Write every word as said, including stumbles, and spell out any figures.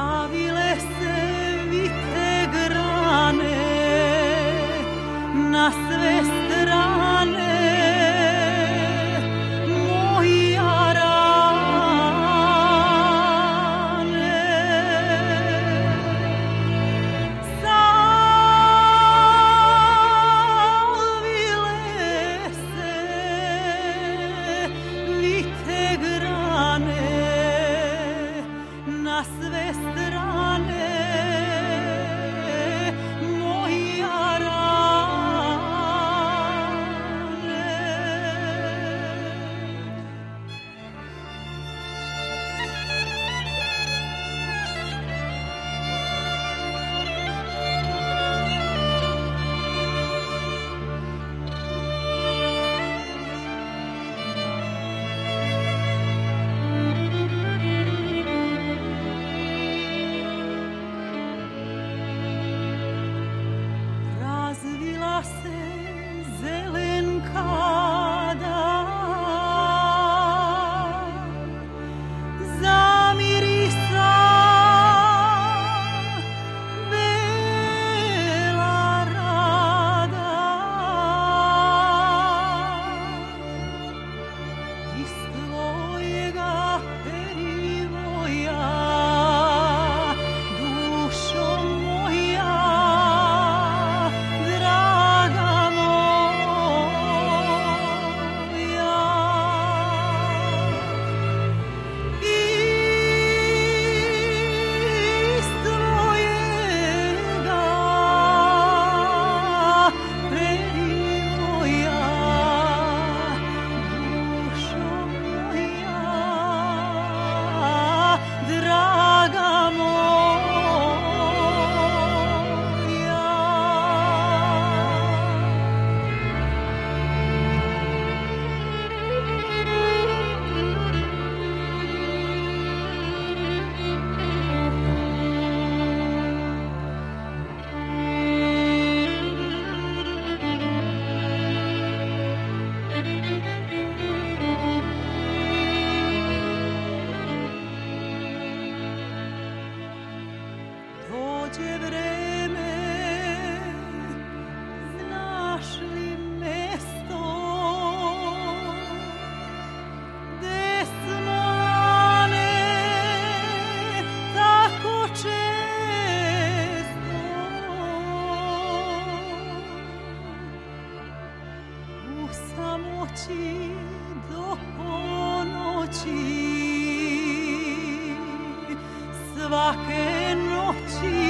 javile se vite grane na sve strane, moji jarane. Savile se vite grane na sve strane, moji razvila se zelenka zamirisa bela rada, iz tvojega perivoja dušo moja draga moja. Iz tvojega perivoja dušo moja draga dođe vreme, znaš li mesto gde smo lane tako često u samoći do ponoći, svake noći